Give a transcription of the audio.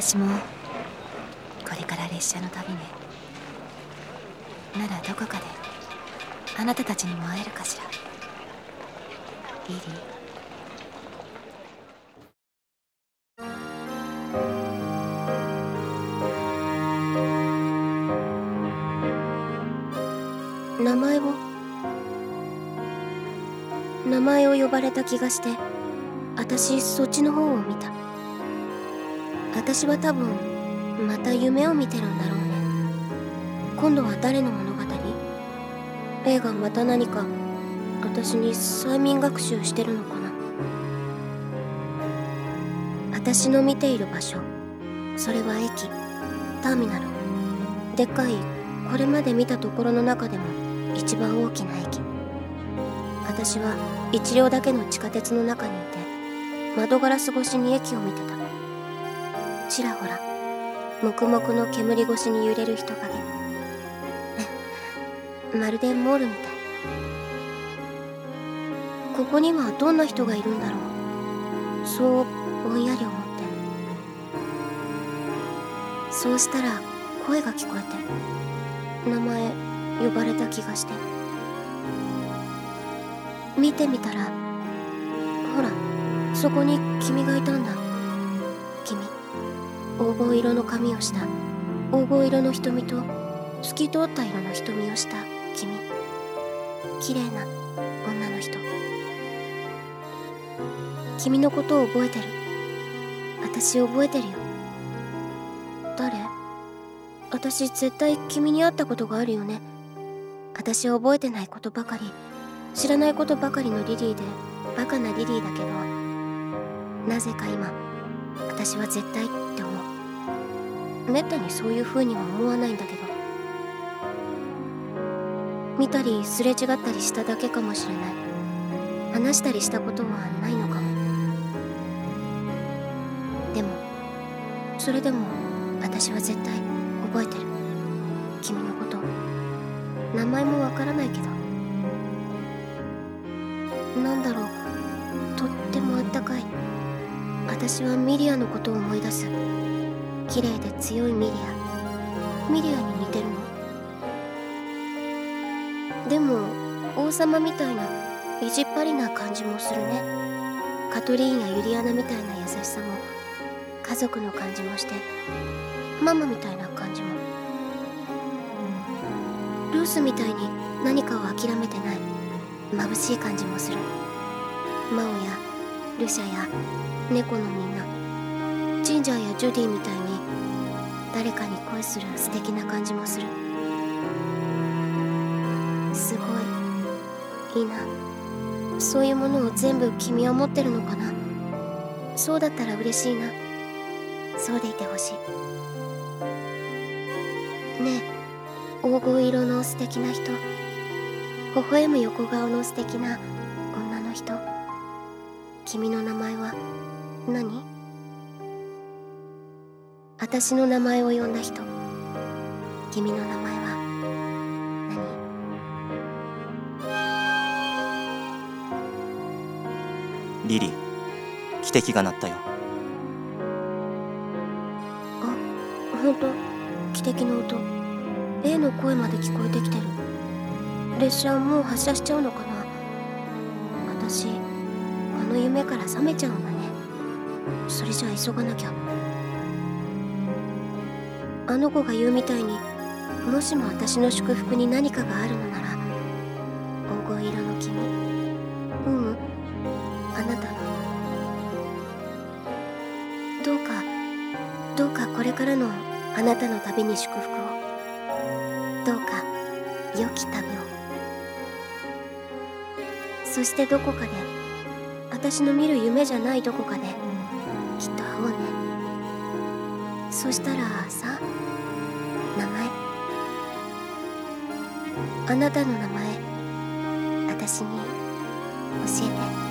私もこれから列車の旅ね。ならどこかであなたたちにも会えるかしら。リリー。名前を呼ばれた気がして、私そっちの方を見た。私は多分また夢を見てるんだろうね。今度は誰の物語？映画また何か私に催眠学習してるのかな。私の見ている場所、それは駅、ターミナル。でっかいこれまで見たところの中でも一番大きな駅。私は一両だけの地下鉄の中にいて、窓ガラス越しに駅を見てた。ちらほら黙々の煙越しに揺れる人影まるでモールみたい。ここにはどんな人がいるんだろう、そうぼんやり思って。そうしたら声が聞こえて、名前呼ばれた気がして。見てみたら、ほらそこに君がいたんだ。君、黄金色の髪をした黄金色の瞳と透き通った色の瞳をした君、綺麗な女の人。君のことを覚えてる。私覚えてるよ。誰？私絶対君に会ったことがあるよね。私は覚えてないことばかり、知らないことばかりのリリーで、バカなリリーだけど、なぜか今私は絶対って思う。めったにそういう風には思わないんだけど、見たりすれ違ったりしただけかもしれない。話したりしたことはないのかも。でもそれでも私は絶対覚えてる。君のこと。名前もわからないけど、なんだろう、とってもあったかい。私はミリアのことを思い出す。綺麗で強いミリアに似てるの。でも王様みたいな意地っ張りな感じもするね。カトリーンやユリアナみたいな優しさも、家族の感じもして、ママみたいな感じも。ルースみたいに何かを諦めてない眩しい感じもする。マオやルシャや猫のみんな、ジンジャーやジュディみたいに誰かに恋する素敵な感じもする。すごいいいな。そういうものを全部君は持ってるのかな。そうだったら嬉しいな。そうでいてほしい。ねえ、黄金色の素敵な人、微笑む横顔の素敵な女の人、君の名前は何？私の名前を呼んだ人、君の名前は何？リリー、汽笛が鳴ったよ。 あ、ほんと、汽笛の音。A の声まで聞こえてきてる。列車もう発車しちゃうのかな。私、この夢から覚めちゃうんだね。それじゃあ急がなきゃ。あの子が言うみたいに、もしも私の祝福に何かがあるのなら、黄金色の君、あなたの、どうかこれからのあなたの旅に祝福を、どうか良き旅を。そしてどこかで、私の見る夢じゃないどこかできっと会おうね。そしたらさ、名前、あなたの名前、私に教えて。